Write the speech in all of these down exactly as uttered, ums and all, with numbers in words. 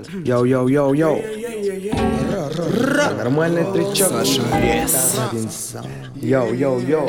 Йоу-йоу-йоу-йоу. Нормальный тречок. Саша Рез. Йоу-йоу-йоу.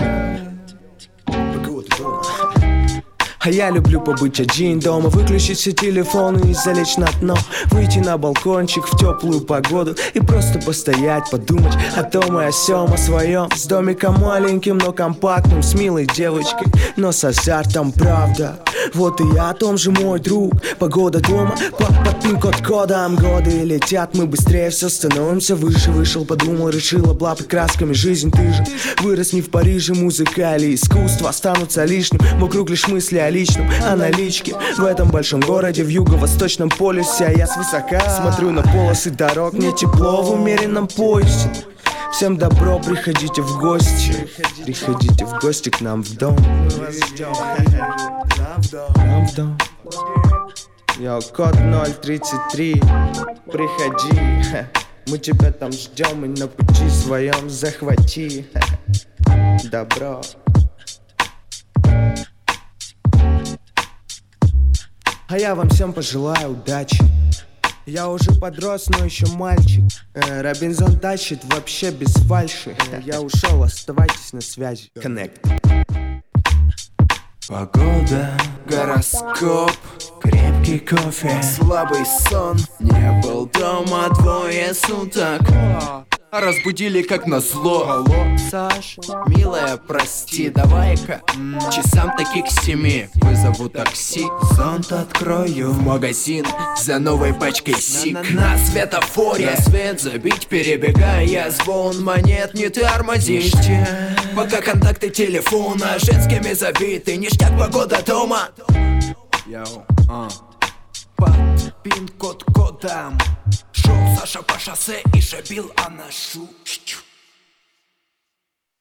А я люблю побыть один дома, выключить все телефоны и залечь на дно, выйти на балкончик в теплую погоду и просто постоять, подумать о том и о сём, о своем. С домиком маленьким, но компактным, с милой девочкой, но с азартом, правда. Вот и я о том же, мой друг. Погода дома, под, под пин-код кодом. Годы летят, мы быстрее все становимся выше. Вышел, подумал, решил облапать красками жизнь. Ты же вырос не в Париже, музыка или искусство останутся лишним. Вокруг лишь мысли о личном, о наличке. В этом большом городе, в юго-восточном полюсе. А я свысока смотрю на полосы дорог. Мне тепло в умеренном поезде. Всем добро, приходите в гости. Приходите в гости к нам в дом. Нам в дом. Йо, код ноль тридцать три. Приходи, мы тебя там ждем. И на пути своем захвати добро. А я вам всем пожелаю удачи. Я уже подрос, но еще мальчик. э, Робинзон тащит вообще без фальши. э, Я ушел, оставайтесь на связи. Connect. Погода, гороскоп, крепкий кофе, слабый сон. Не был дома двое суток, разбудили как назло. Алло, Саш, Милая, прости, давай-ка часам таких семи вызову такси. Зонт открою, в магазин за новой пачкой сик. На светофоре свет забить, перебегая звон монет, не тормози. Пока контакты телефона женскими забиты. Ништяк, погода дома. Йоу, а под пин-код кодом шел Саша по шоссе и шабил анашу.